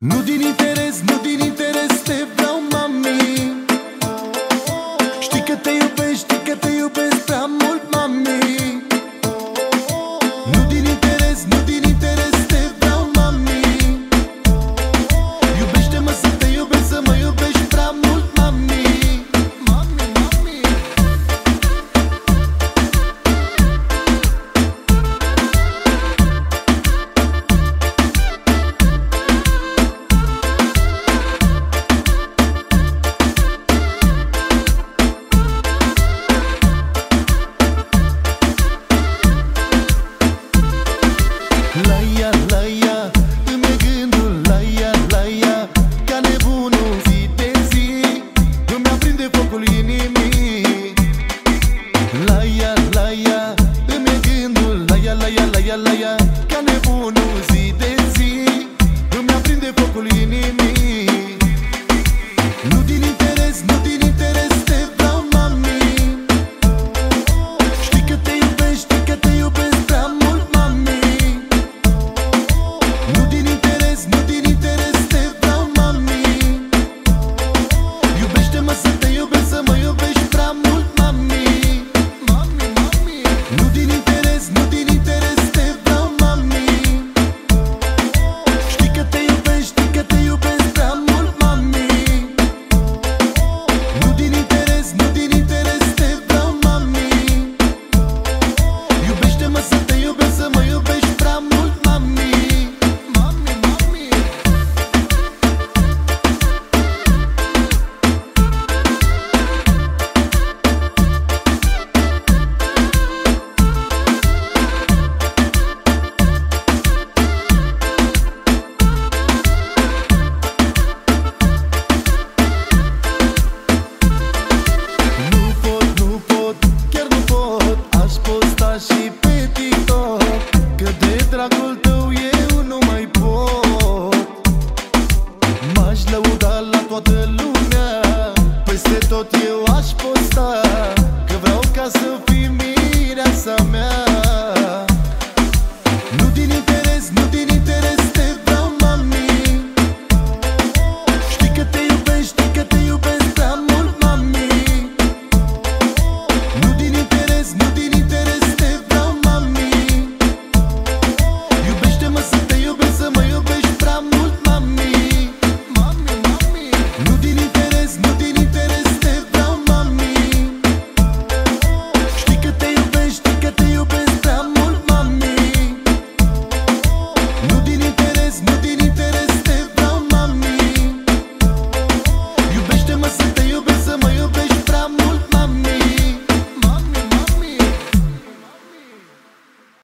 Nu din interes, nu din interes te vreau, mami. Știi că te iubesc, știi că te iubesc prea mult, mami. Nu din interes, nu din interes te vreau, mami. Iubește-mă să te iubesc, să mă iubești prea mult, mami. Mami, mami. La ea, îmi e gândul la ea, ca nebunul zi de zi, îmi aprinde focul inimii. La ea, îmi e gândul la ea, ca nebunul zi de zi, îmi aprinde focul inimii. Nu din interes, nu din interes te vreau, mami. Știi că te iubesc, știi că te iubesc prea mult, mami. Nu din interes, nu din interes te vreau, mami. Iubește-mă să te iubesc, să mă iubești prea mult, mami. Mami, mami. Nu din interes, nu din interes te vreau, mami. Știi că te iubesc, știi că te iubesc prea mult, mami. Nu din interes, nu din interes te vreau, mami. Iubește-mă să te iubesc, să mă iubești prea mult, mami. Mami, mami. Nu pot, chiar nu pot. Aș posta și pe TikTok că de dragul